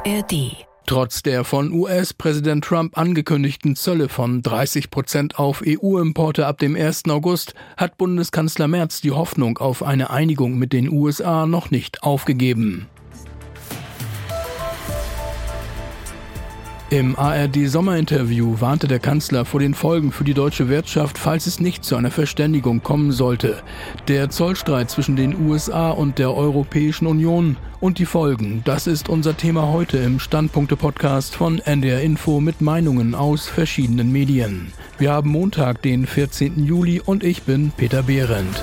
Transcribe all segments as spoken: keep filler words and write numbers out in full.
R D. Trotz der von U S-Präsident Trump angekündigten Zölle von dreißig Prozent auf E U-Importe ab dem ersten August hat Bundeskanzler Merz die Hoffnung auf eine Einigung mit den U S A noch nicht aufgegeben. Im A R D-Sommerinterview warnte der Kanzler vor den Folgen für die deutsche Wirtschaft, falls es nicht zu einer Verständigung kommen sollte. Der Zollstreit zwischen den U S A und der Europäischen Union und die Folgen, das ist unser Thema heute im Standpunkte-Podcast von N D R Info mit Meinungen aus verschiedenen Medien. Wir haben Montag, den vierzehnten Juli und ich bin Peter Behrendt.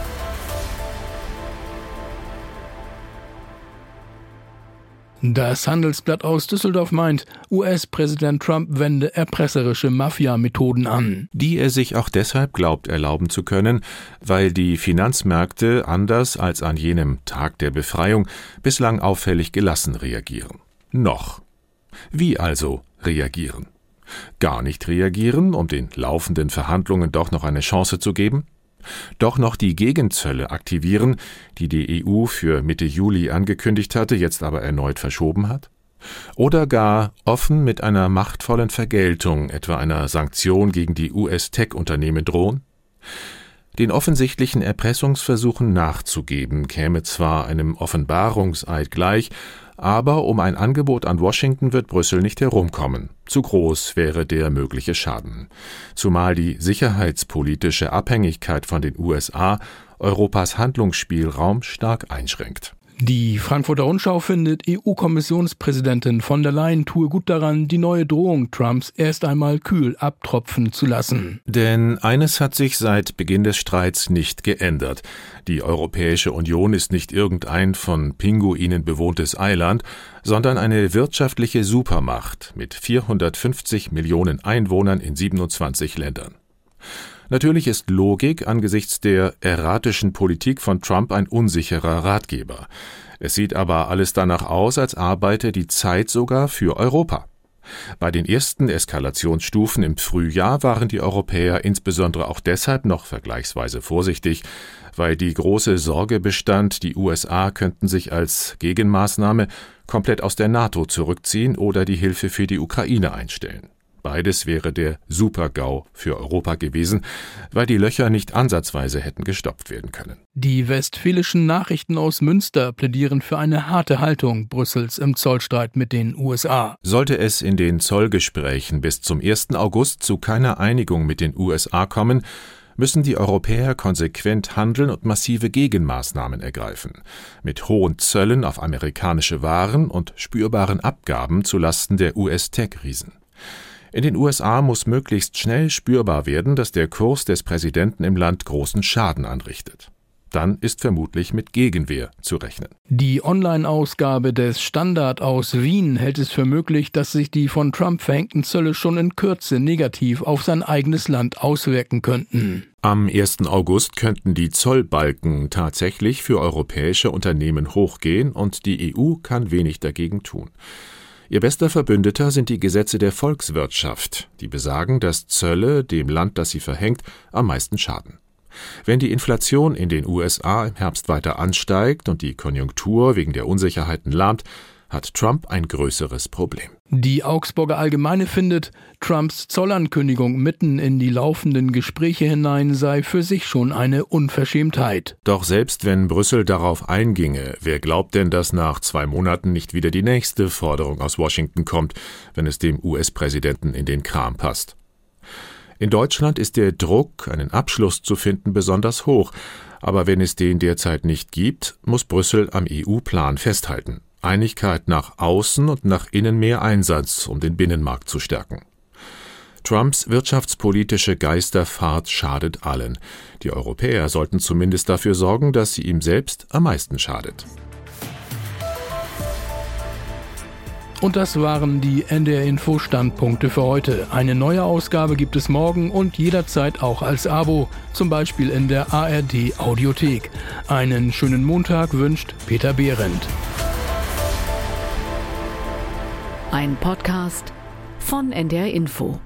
Das Handelsblatt aus Düsseldorf meint, U S-Präsident Trump wende erpresserische Mafia-Methoden an. Die er sich auch deshalb glaubt erlauben zu können, weil die Finanzmärkte anders als an jenem Tag der Befreiung bislang auffällig gelassen reagieren. Noch. Wie also reagieren? Gar nicht reagieren, um den laufenden Verhandlungen doch noch eine Chance zu geben? Doch noch die Gegenzölle aktivieren, die die E U für Mitte Juli angekündigt hatte, jetzt aber erneut verschoben hat? Oder gar offen mit einer machtvollen Vergeltung, etwa einer Sanktion gegen die U S-Tech-Unternehmen drohen? Den offensichtlichen Erpressungsversuchen nachzugeben, käme zwar einem Offenbarungseid gleich, aber um ein Angebot an Washington wird Brüssel nicht herumkommen. Zu groß wäre der mögliche Schaden. Zumal die sicherheitspolitische Abhängigkeit von den U S A Europas Handlungsspielraum stark einschränkt. Die Frankfurter Rundschau findet, E U-Kommissionspräsidentin von der Leyen tue gut daran, die neue Drohung Trumps erst einmal kühl abtropfen zu lassen. Denn eines hat sich seit Beginn des Streits nicht geändert. Die Europäische Union ist nicht irgendein von Pinguinen bewohntes Eiland, sondern eine wirtschaftliche Supermacht mit vierhundertfünfzig Millionen Einwohnern in siebenundzwanzig Ländern. Natürlich ist Logik angesichts der erratischen Politik von Trump ein unsicherer Ratgeber. Es sieht aber alles danach aus, als arbeite die Zeit sogar für Europa. Bei den ersten Eskalationsstufen im Frühjahr waren die Europäer insbesondere auch deshalb noch vergleichsweise vorsichtig, weil die große Sorge bestand, die U S A könnten sich als Gegenmaßnahme komplett aus der NATO zurückziehen oder die Hilfe für die Ukraine einstellen. Beides wäre der Super-GAU für Europa gewesen, weil die Löcher nicht ansatzweise hätten gestopft werden können. Die westfälischen Nachrichten aus Münster plädieren für eine harte Haltung Brüssels im Zollstreit mit den U S A. Sollte es in den Zollgesprächen bis zum ersten August zu keiner Einigung mit den U S A kommen, müssen die Europäer konsequent handeln und massive Gegenmaßnahmen ergreifen, mit hohen Zöllen auf amerikanische Waren und spürbaren Abgaben zulasten der U S-Tech-Riesen. In den U S A muss möglichst schnell spürbar werden, dass der Kurs des Präsidenten im Land großen Schaden anrichtet. Dann ist vermutlich mit Gegenwehr zu rechnen. Die Online-Ausgabe des Standard aus Wien hält es für möglich, dass sich die von Trump verhängten Zölle schon in Kürze negativ auf sein eigenes Land auswirken könnten. Am ersten August könnten die Zollbalken tatsächlich für europäische Unternehmen hochgehen und die E U kann wenig dagegen tun. Ihr bester Verbündeter sind die Gesetze der Volkswirtschaft, die besagen, dass Zölle dem Land, das sie verhängt, am meisten schaden. Wenn die Inflation in den U S A im Herbst weiter ansteigt und die Konjunktur wegen der Unsicherheiten lahmt, hat Trump ein größeres Problem. Die Augsburger Allgemeine findet, Trumps Zollankündigung mitten in die laufenden Gespräche hinein sei für sich schon eine Unverschämtheit. Doch selbst wenn Brüssel darauf einginge, wer glaubt denn, dass nach zwei Monaten nicht wieder die nächste Forderung aus Washington kommt, wenn es dem U S-Präsidenten in den Kram passt? In Deutschland ist der Druck, einen Abschluss zu finden, besonders hoch. Aber wenn es den derzeit nicht gibt, muss Brüssel am E U-Plan festhalten. Einigkeit nach außen und nach innen mehr Einsatz, um den Binnenmarkt zu stärken. Trumps wirtschaftspolitische Geisterfahrt schadet allen. Die Europäer sollten zumindest dafür sorgen, dass sie ihm selbst am meisten schadet. Und das waren die N D R Info Standpunkte für heute. Eine neue Ausgabe gibt es morgen und jederzeit auch als Abo, zum Beispiel in der A R D Audiothek. Einen schönen Montag wünscht Peter Behrendt. Ein Podcast von N D R Info.